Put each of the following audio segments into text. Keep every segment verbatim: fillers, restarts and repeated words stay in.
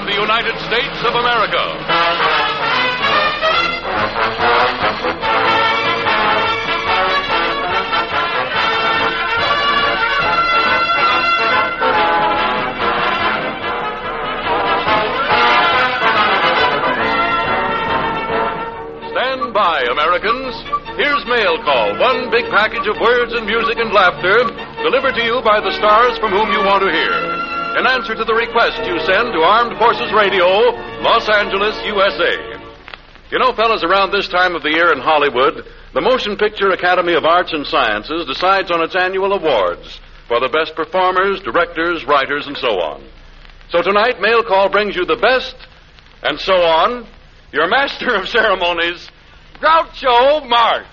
from the United States of America. Stand by, Americans. Here's Mail Call, one big package of words and music and laughter delivered to you by the stars from whom you want to hear. In answer to the request you send to Armed Forces Radio, Los Angeles, U S A. You know, fellas, around this time of the year in Hollywood, the Motion Picture Academy of Arts and Sciences decides on its annual awards for the best performers, directors, writers, and so on. So tonight, Mail Call brings you the best, and so on, your master of ceremonies, Groucho Marx.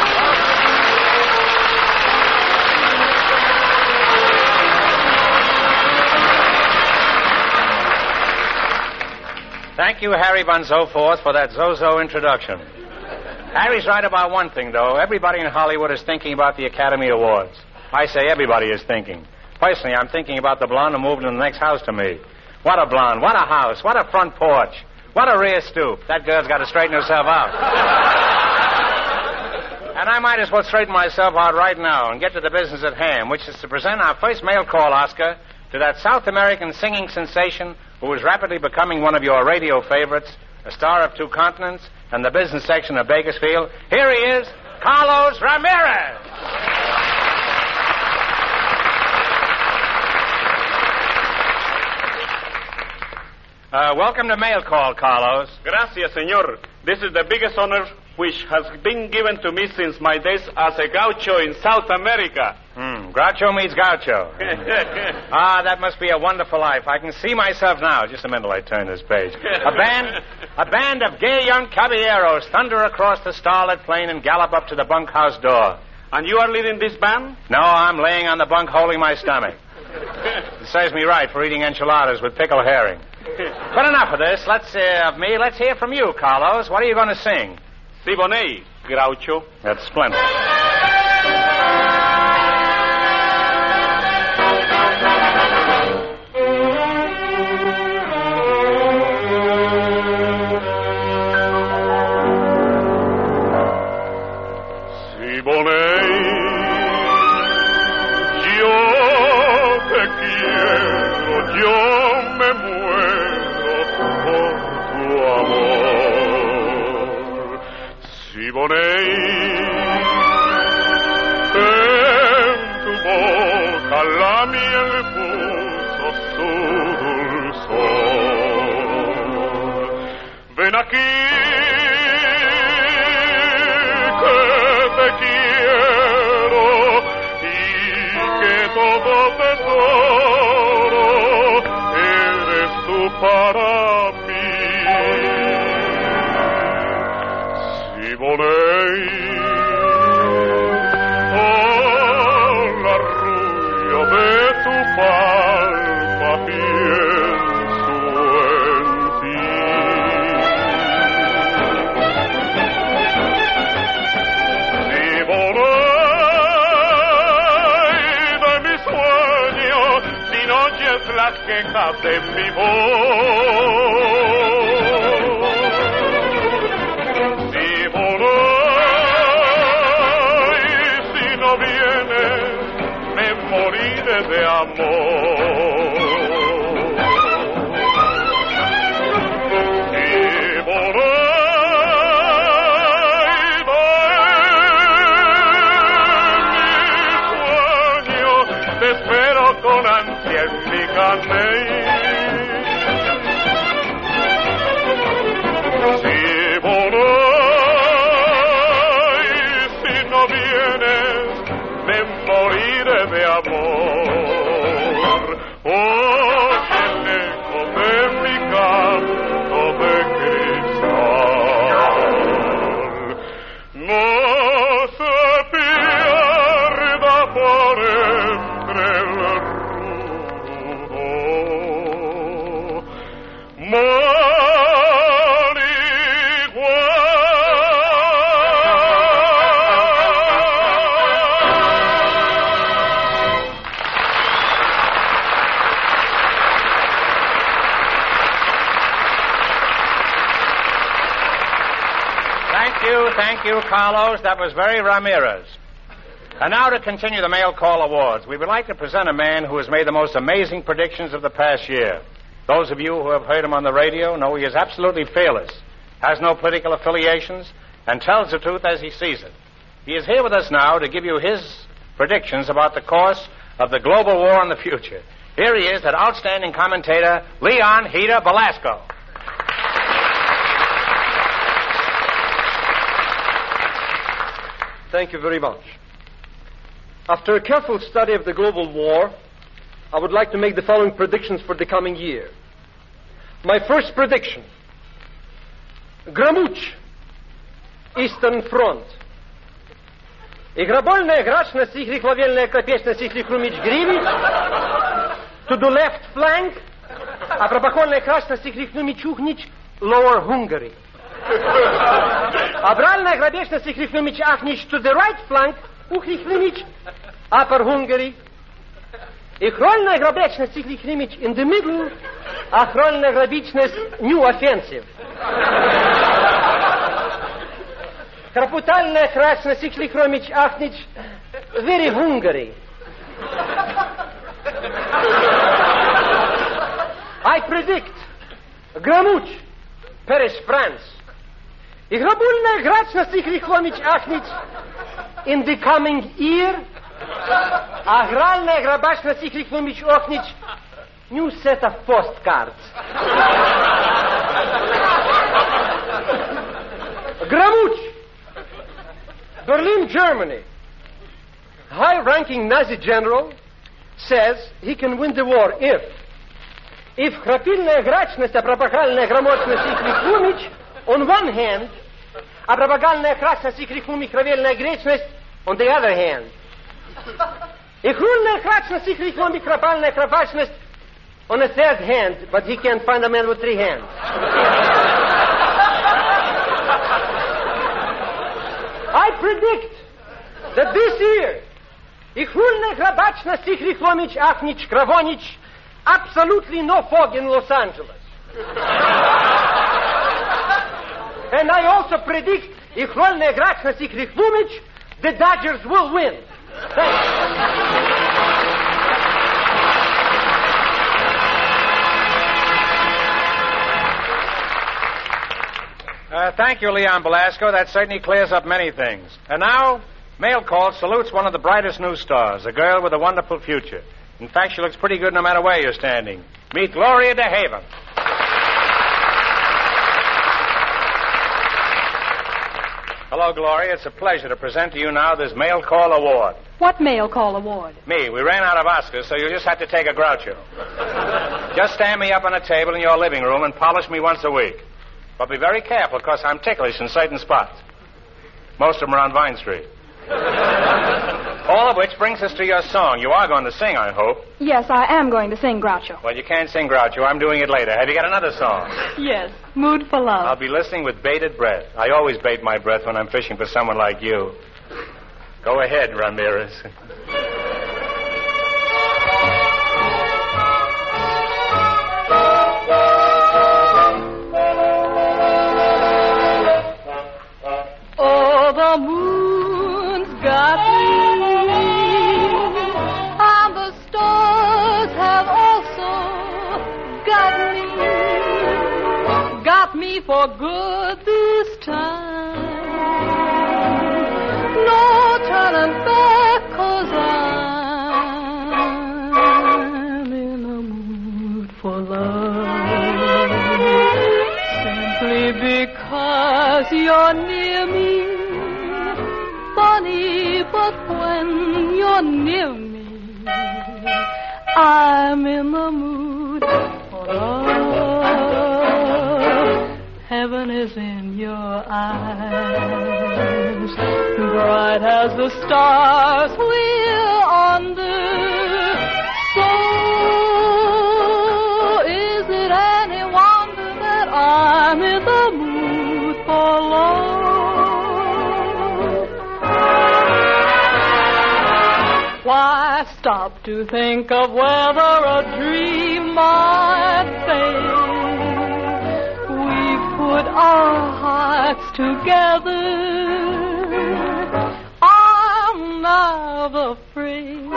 Thank you, Harry Von Zoforth, for that Zozo introduction. Harry's right about one thing, though. Everybody in Hollywood is thinking about the Academy Awards. I say everybody is thinking. Personally, I'm thinking about the blonde who moved in the next house to me. What a blonde, what a house, what a front porch, what a rear stoop. That girl's got to straighten herself out. And I might as well straighten myself out right now and get to the business at hand, which is to present our first Mail Call Oscar to that South American singing sensation who is rapidly becoming one of your radio favorites, a star of two continents, and the business section of Bakersfield. Here he is, Carlos Ramirez. Uh, welcome to Mail Call, Carlos. Gracias, senor. This is the biggest honor which has been given to me since my days as a gaucho in South America. Hmm, Groucho meets gaucho. Ah, that must be a wonderful life. I can see myself now. Just a minute, I turn this page. A band, a band of gay young caballeros thunder across the starlit plain and gallop up to the bunkhouse door. And you are leading this band? No, I'm laying on the bunk holding my stomach. It serves me right for eating enchiladas with pickled herring. But enough of this. Let's uh, of me. Let's hear from you, Carlos. What are you going to sing? Siboney, Groucho. That's splendid. Siboney, yo te quiero, yo me muero por tu amor. Siboney, en tu boca la miel puso su dulzor. Ven aquí, que te quiero y que todo tesoro eres tú para mí. Siboney, oh, la rubia de tu palma pienso en ti. Siboney, de mi sueño, si no oyes las quejas de mi voz. De amor. Y por ahí de mi sueño te espero con ansia en mi carne. Si por ahí, si no vienes, me moriré de amor. Thank you, Carlos. That was very Ramirez. And now to continue the Mail Call Awards, we would like to present a man who has made the most amazing predictions of the past year. Those of you who have heard him on the radio know he is absolutely fearless, has no political affiliations, and tells the truth as he sees it. He is here with us now to give you his predictions about the course of the global war in the future. Here he is, that outstanding commentator, Leon Heda Belasco. Thank you very much. After a careful study of the global war, I would like to make the following predictions for the coming year. My first prediction. Gramuch, Eastern Front. Играбольная грачность их лихвовельная копечность их лихрумич гривич to the left flank, а пробакольная крачность их лихнумич ухнич Lower Hungary. Абральная грабечность их лихнумич ахнич to the right flank, ухлихнумич Upper Hungary. Ich рольная грабечность их лихнумич in the middle, а рольная грабичность New Offensive. Крапутальная красность их лихромич ахнич Very Hungary. I predict Gramuch, Paris, France. И грабульная грачность их лихромич ахнич in the coming year, а гральная грабачность их лихромич охнич New set of postcards. Gramuch, Berlin, Germany. High-ranking Nazi general says he can win the war if if храпильная грачность, а пропагальная грамотность их лихумич on one hand, а пропагальная красность их лихумич кровельная гречность on the other hand. И хрульная крачность их лихумич кропальная кропачность on a third hand, but he can't find a man with three hands. I predict that this year ich hulne grabachna sich lomich afnich kravonich absolutely no fog in Los Angeles. And I also predict ich hulne grachna sich lomich the Dodgers will win. Thanks. Uh, thank you, Leon Belasco. That certainly clears up many things. And now, Mail Call salutes one of the brightest news stars, a girl with a wonderful future. In fact, she looks pretty good no matter where you're standing. Meet Gloria DeHaven. Hello, Gloria. It's a pleasure to present to you now this Mail Call Award. What Mail Call Award? Me. We ran out of Oscars, so you'll just have to take a Groucho. Just stand me up on a table in your living room and polish me once a week. But be very careful, because I'm ticklish in certain spots. Most of them are on Vine Street. All of which brings us to your song. You are going to sing, I hope. Yes, I am going to sing Groucho. Well, you can't sing Groucho. I'm doing it later. Have you got another song? Yes, Mood for Love. I'll be listening with bated breath. I always bait my breath when I'm fishing for someone like you. Go ahead, Ramirez. The moon's got me, and the stars have also got me, got me for good this time. No turning back, 'cause I'm in the mood for love, simply because you're near me. Funny, but when you're near me, I'm in the mood for love. Heaven is in your eyes, bright as the stars we're under. So is it any wonder that I'm in the mood for love? Why stop to think of whether a dream might fade? We've put our hearts together, I'm never afraid.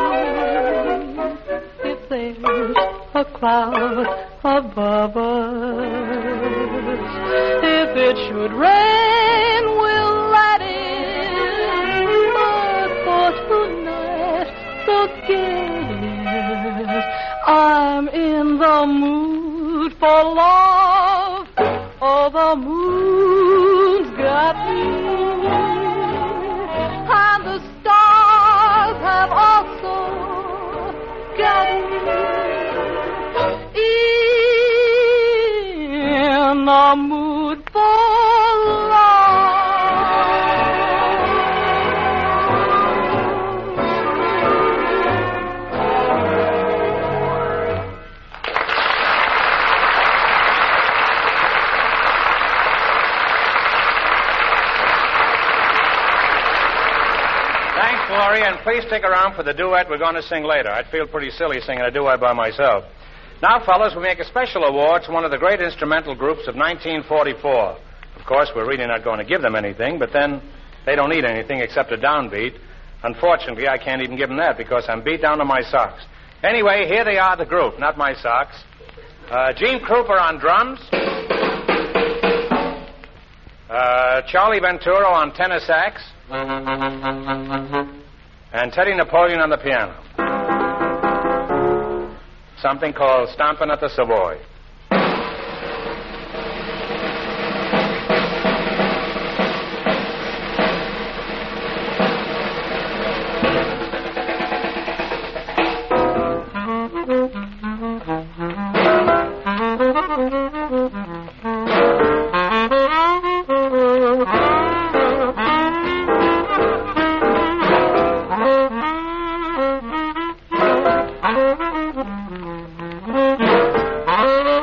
If there's a cloud above us, if it should rain, we'll let it. But for tonight, forget it. I'm in the mood for love. Oh, the moon's got me, and the stars have also got me. In the mood for love. Thanks, Gloria, and please stick around for the duet we're going to sing later. I'd feel pretty silly singing a duet by myself. Now, fellas, we make a special award to one of the great instrumental groups of nineteen forty-four. Of course, we're really not going to give them anything, but then they don't need anything except a downbeat. Unfortunately, I can't even give them that because I'm beat down to my socks. Anyway, here they are, the group, not my socks. Uh, Gene Krupa on drums. Uh, Charlie Venturo on tenor sax. And Teddy Napoleon on the piano. Something called Stompin' at the Savoy. Thank you.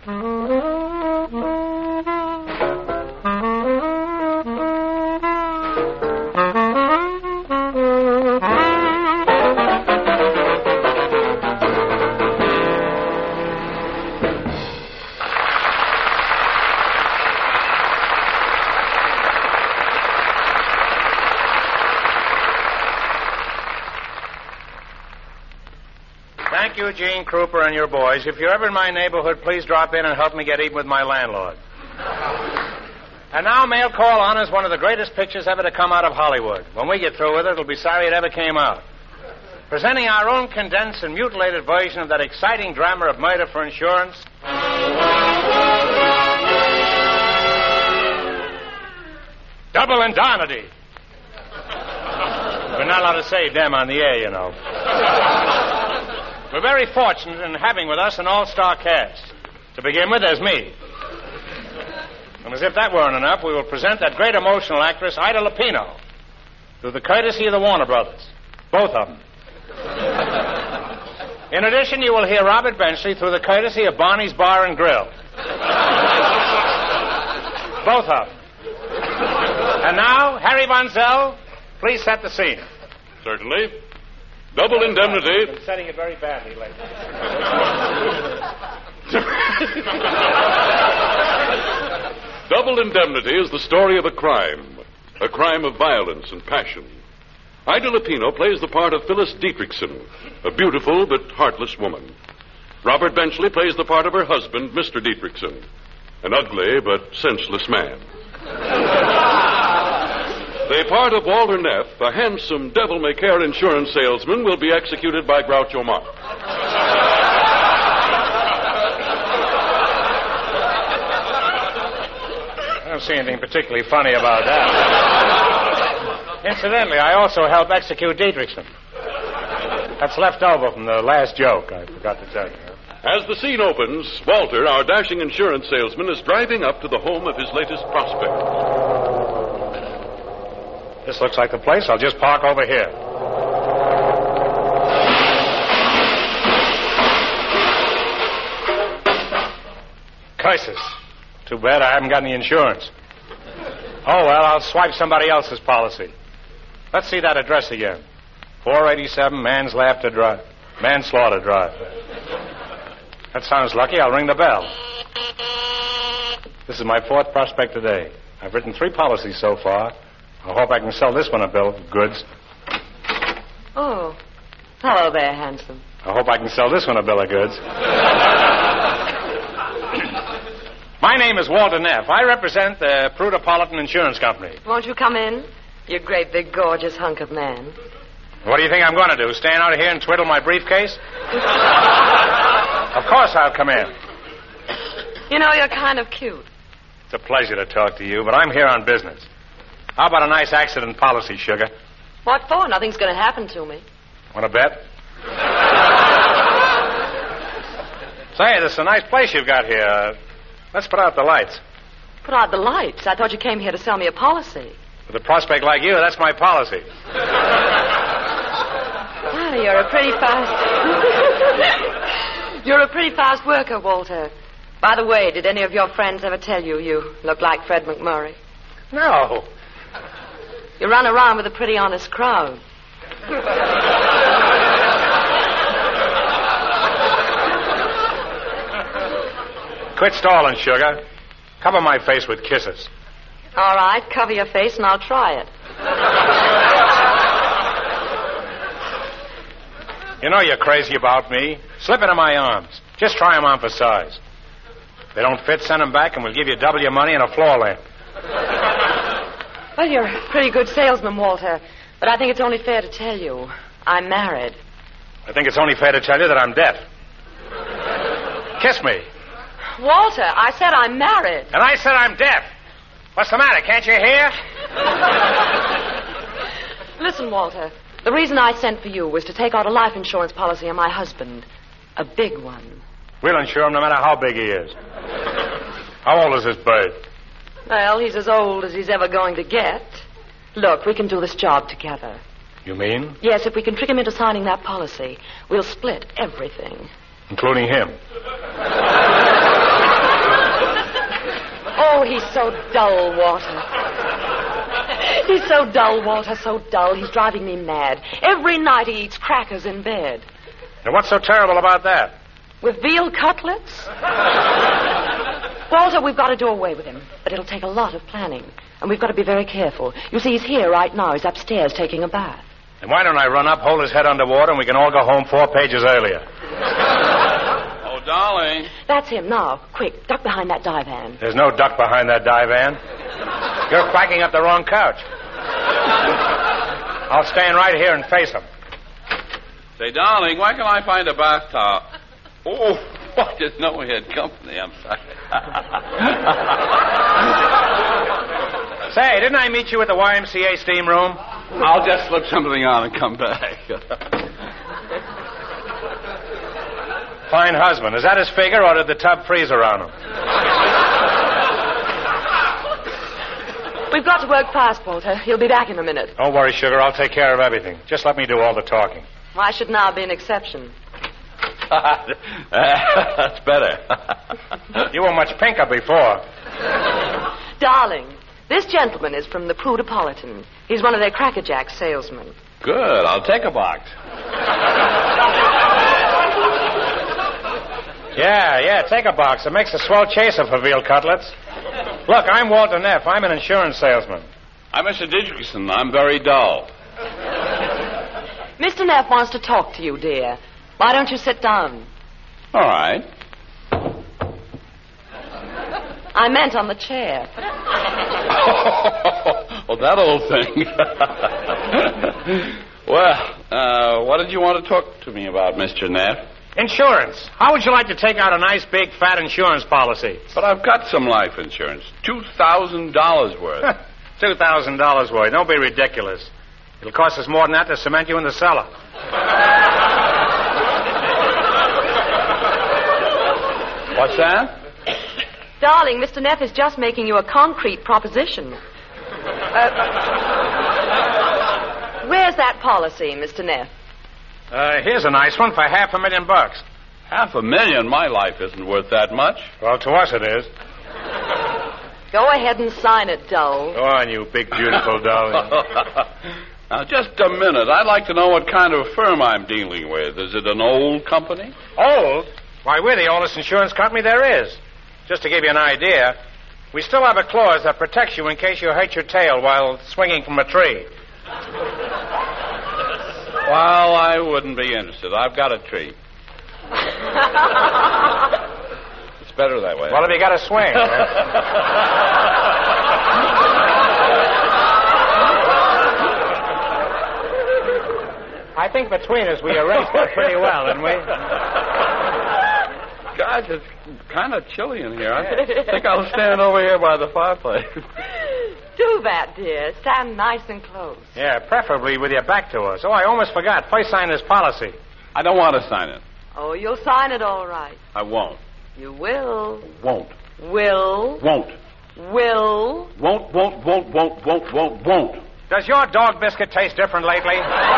Thank you, Gene Kruper and your boys. If you're ever in my neighborhood, please drop in and help me get even with my landlord. And now, Mail Call honors one of the greatest pictures ever to come out of Hollywood. When we get through with it, it'll be sorry it ever came out. Presenting our own condensed and mutilated version of that exciting drama of Murder for Insurance. Double Indemnity. We're not allowed to say them on the air, you know. We're very fortunate in having with us an all-star cast. To begin with, there's me. And as if that weren't enough, we will present that great emotional actress, Ida Lupino, through the courtesy of the Warner Brothers. Both of them. In addition, you will hear Robert Benchley through the courtesy of Barney's Bar and Grill. Both of them. And now, Harry Von Zell, please set the scene. Certainly. Double Indemnity. I've been setting it very badly lately. Double Indemnity is the story of a crime. A crime of violence and passion. Ida Lupino plays the part of Phyllis Dietrichson, a beautiful but heartless woman. Robert Benchley plays the part of her husband, Mister Dietrichson, an ugly but senseless man. The part of Walter Neff, a handsome devil-may-care insurance salesman, will be executed by Groucho Marx. I don't see anything particularly funny about that. Incidentally, I also help execute Dietrichson. That's left over from the last joke, I forgot to tell you. As the scene opens, Walter, our dashing insurance salesman, is driving up to the home of his latest prospect. This looks like the place. I'll just park over here. Curses. Too bad I haven't got any insurance. Oh, well, I'll swipe somebody else's policy. Let's see that address again. four eighty-seven Manslaughter Drive. Manslaughter Drive. That sounds lucky. I'll ring the bell. This is my fourth prospect today. I've written three policies so far. I hope I can sell this one a bill of goods. Oh. Hello there, handsome. I hope I can sell this one a bill of goods. My name is Walter Neff. I represent the Prudopolitan Insurance Company. Won't you come in? You great big gorgeous hunk of man. What do you think I'm going to do? Stand out here and twiddle my briefcase? Of course I'll come in. You know, you're kind of cute. It's a pleasure to talk to you, but I'm here on business. How about a nice accident policy, sugar? What for? Nothing's going to happen to me. Want to bet? Say, this is a nice place you've got here. Uh, let's put out the lights. Put out the lights? I thought you came here to sell me a policy. With a prospect like you, that's my policy. Oh, you're a pretty fast... You're a pretty fast worker, Walter. By the way, did any of your friends ever tell you you look like Fred McMurray? No. You run around with a pretty honest crowd. Quit stalling, sugar. Cover my face with kisses. All right, cover your face and I'll try it. You know you're crazy about me. Slip into my arms. Just try them on for size. If they don't fit, send them back and we'll give you double your money and a floor lamp. Well, you're a pretty good salesman, Walter. But I think it's only fair to tell you I'm married. I think it's only fair to tell you that I'm deaf. Kiss me. Walter, I said I'm married. And I said I'm deaf. What's the matter? Can't you hear? Listen, Walter. The reason I sent for you was to take out a life insurance policy on my husband. A big one. We'll insure him no matter how big he is. How old is this bird? Well, he's as old as he's ever going to get. Look, we can do this job together. You mean? Yes, if we can trick him into signing that policy, we'll split everything. Including him. he's so dull, Walter. He's so dull, Walter, so dull. He's driving me mad. Every night he eats crackers in bed. And what's so terrible about that? With veal cutlets? Walter, we've got to do away with him. But it'll take a lot of planning. And we've got to be very careful. You see, he's here right now. He's upstairs taking a bath. And why don't I run up, hold his head underwater, and we can all go home four pages earlier? Oh, darling. That's him now. Quick, duck behind that divan. There's no duck behind that divan. You're quacking up the wrong couch. I'll stand right here and face him. Say, darling, why can't I find a bath towel? Oh, I didn't know we had company. I'm sorry. Say, didn't I meet you at the Y M C A steam room? I'll just slip something on and come back. Fine husband. Is that his figure, or did the tub freeze around him? We've got to work fast, Walter. He'll be back in a minute. Don't worry, sugar. I'll take care of everything. Just let me do all the talking. Why should now be an exception? That's better. You were much pinker before. Darling, this gentleman is from the Prudepolitan. He's one of their Cracker Jack salesmen. Good. I'll take a box. Yeah, yeah, take a box. It makes a swell chaser for veal cutlets. Look, I'm Walter Neff. I'm an insurance salesman. I'm Mister Didrikson. I'm very dull. Mister Neff wants to talk to you, dear. Why don't you sit down? All right. I meant on the chair. Oh, that old thing. Well, uh, what did you want to talk to me about, Mister Neff? Insurance. How would you like to take out a nice, big, fat insurance policy? But I've got some life insurance. two thousand dollars worth. two thousand dollars worth. Don't be ridiculous. It'll cost us more than that to cement you in the cellar. What's that? Darling, Mister Neff is just making you a concrete proposition. Uh, where's that policy, Mister Neff? Uh, here's a nice one for half a million bucks. Half a million? My life isn't worth that much. Well, to us it is. Go ahead and sign it, Dole. Go on, you big, beautiful doll. Now, just a minute. I'd like to know what kind of firm I'm dealing with. Is it an old company? Old? Why, we're the oldest insurance company there is. Just to give you an idea, we still have a clause that protects you in case you hurt your tail while swinging from a tree. Well, I wouldn't be interested. I've got a tree. It's better that way. Well, if you got a swing. I think between us we arranged that pretty well, didn't we? God, it's kind of chilly in here. I think I'll stand over here by the fireplace. Do that, dear. Stand nice and close. Yeah, preferably with your back to us. Oh, I almost forgot. First sign this policy. I don't want to sign it. Oh, you'll sign it all right. I won't. You will. Won't. Will. Won't. Will. Won't, won't, won't, won't, won't, won't, won't. Does your dog biscuit taste different lately?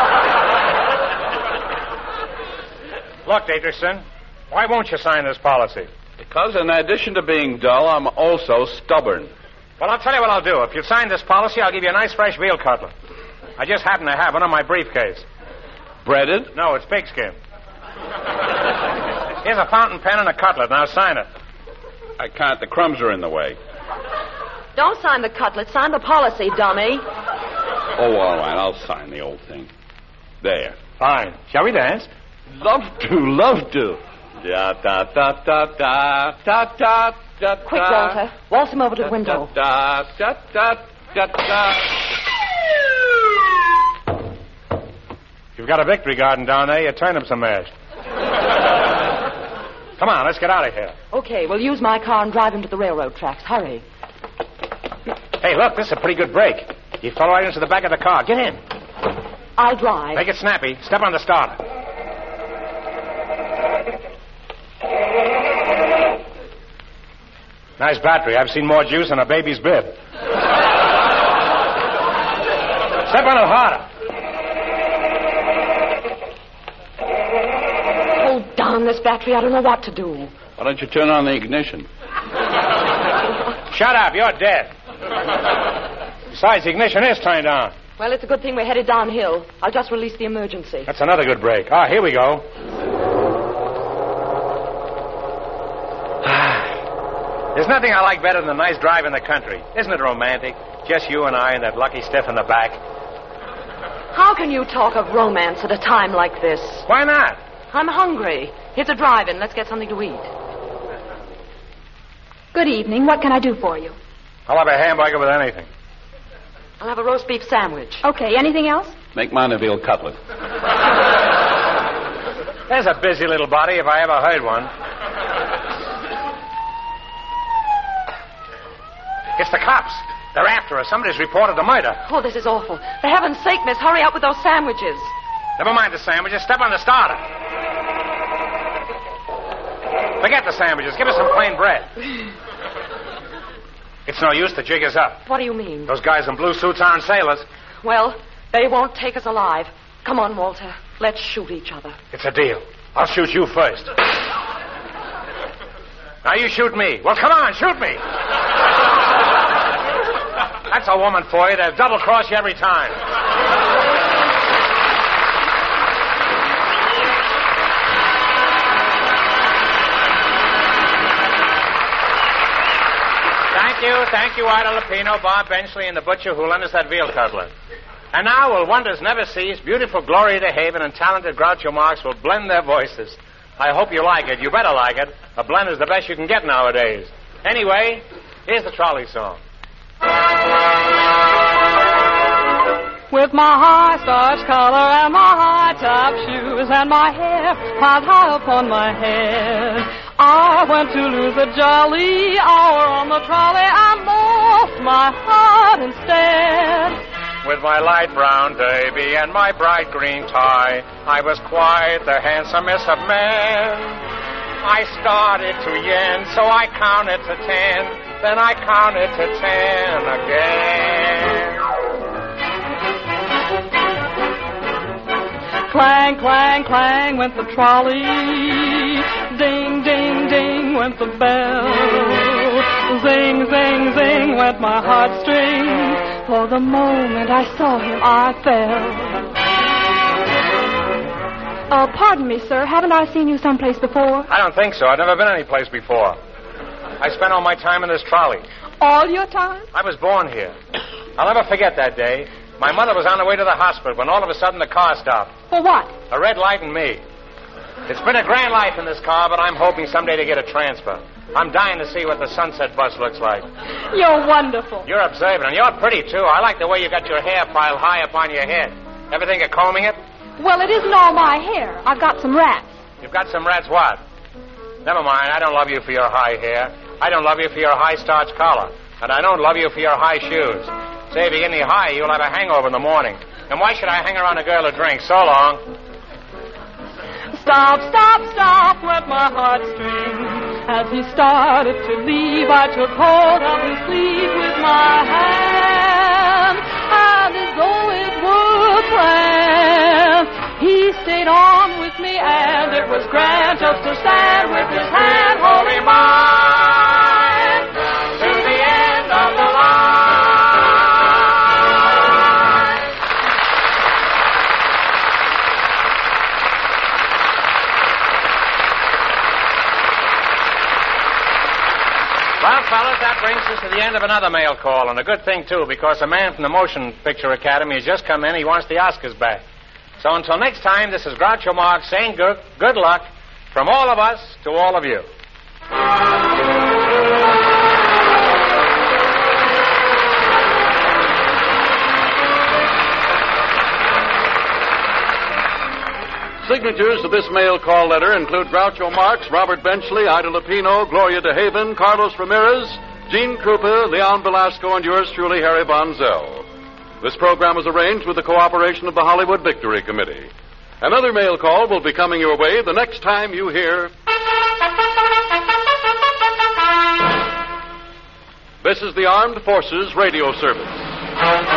Look, Dietrichson, why won't you sign this policy? Because in addition to being dull, I'm also stubborn. Well, I'll tell you what I'll do. If you sign this policy, I'll give you a nice fresh veal cutlet. I just happen to have one in my briefcase. Breaded? No, it's pigskin. Here's a fountain pen and a cutlet. Now sign it. I can't. The crumbs are in the way. Don't sign the cutlet. Sign the policy, dummy. Oh, all right. I'll sign the old thing. There. Fine. Shall we dance? Love to, love to. Da da da da da da da da. Quick, Walter. Waltz him over to the window. Da da da da da. You've got a victory garden down there. Your turnips are mashed. Come on, let's get out of here. Okay, we'll use my car and drive him to the railroad tracks. Hurry. Hey, look, this is a pretty good break. You fall right into the back of the car. Get in. I'll drive. Make it snappy. Step on the starter. Nice battery. I've seen more juice in a baby's bib. Step on it harder. Hold down this battery. I don't know what to do. Why don't you turn on the ignition? Shut up. You're dead. Besides, the ignition is turned on. Well, it's a good thing we're headed downhill. I'll just release the emergency. That's another good break. Ah, here we go. There's nothing I like better than a nice drive in the country. Isn't it romantic? Just you and I and that lucky stiff in the back. How can you talk of romance at a time like this? Why not? I'm hungry. Here's a drive-in. Let's get something to eat. Good evening. What can I do for you? I'll have a hamburger with anything. I'll have a roast beef sandwich. Okay, anything else? Make mine a veal cutlet. There's a busy little body if I ever heard one. It's the cops. They're after us. Somebody's reported the murder. Oh, this is awful. For heaven's sake, miss, hurry up with those sandwiches. Never mind the sandwiches. Step on the starter. Forget the sandwiches. Give us some plain bread. It's no use. The jig is up. What do you mean? Those guys in blue suits aren't sailors. Well, they won't take us alive. Come on, Walter. Let's shoot each other. It's a deal. I'll shoot you first. Now you shoot me. Well, come on, shoot me. That's a woman for you. They'll double-cross you every time. Thank you, thank you, Ida Lupino, Bob Benchley, and the butcher who lent us that veal cutlet. And now, will wonders never cease, beautiful Gloria DeHaven and talented Groucho Marx will blend their voices. I hope you like it. You better like it. A blend is the best you can get nowadays. Anyway, here's the trolley song. With my high starch collar and my high top shoes and my hair piled high upon my head, I went to lose a jolly hour on the trolley and lost my heart instead. With my light brown derby and my bright green tie, I was quite the handsomest of men. I started to yen, so I counted to ten, then I counted to ten again. Clang, clang, clang went the trolley. Ding, ding, ding went the bell. Zing, zing, zing went my heartstrings. For the moment I saw him, I fell. Uh, pardon me, sir. Haven't I seen you someplace before? I don't think so. I've never been anyplace before. I spent all my time in this trolley. All your time? I was born here. I'll never forget that day. My mother was on her way to the hospital when all of a sudden the car stopped. For what? A red light and me. It's been a grand life in this car, but I'm hoping someday to get a transfer. I'm dying to see what the Sunset bus looks like. You're wonderful. You're observant, and you're pretty, too. I like the way you got your hair piled high up on your head. Ever think of combing it? Well, it isn't all my hair. I've got some rats. You've got some rats what? Never mind. I don't love you for your high hair. I don't love you for your high starch collar. And I don't love you for your high shoes. Say, if you get any higher, you'll have a hangover in the morning. And why should I hang around a girl who drinks? So long. Stop, stop, stop went my heartstrings. As he started to leave, I took hold of his sleeve with my hand. And as though it were a plan, he stayed on with me, and it was grand just to stand with his hand holding mine to the end of the line. Well, fellas, that brings us to the end of another mail call, and a good thing, too, because a man from the Motion Picture Academy has just come in. He wants the Oscars back. So until next time, this is Groucho Marx saying good, good luck from all of us to all of you. Signatures to this mail call letter include Groucho Marx, Robert Benchley, Ida Lupino, Gloria DeHaven, Carlos Ramirez, Gene Krupa, Leon Velasco, and yours truly, Harry Von Zell. This program was arranged with the cooperation of the Hollywood Victory Committee. Another mail call will be coming your way the next time you hear... This is the Armed Forces Radio Service.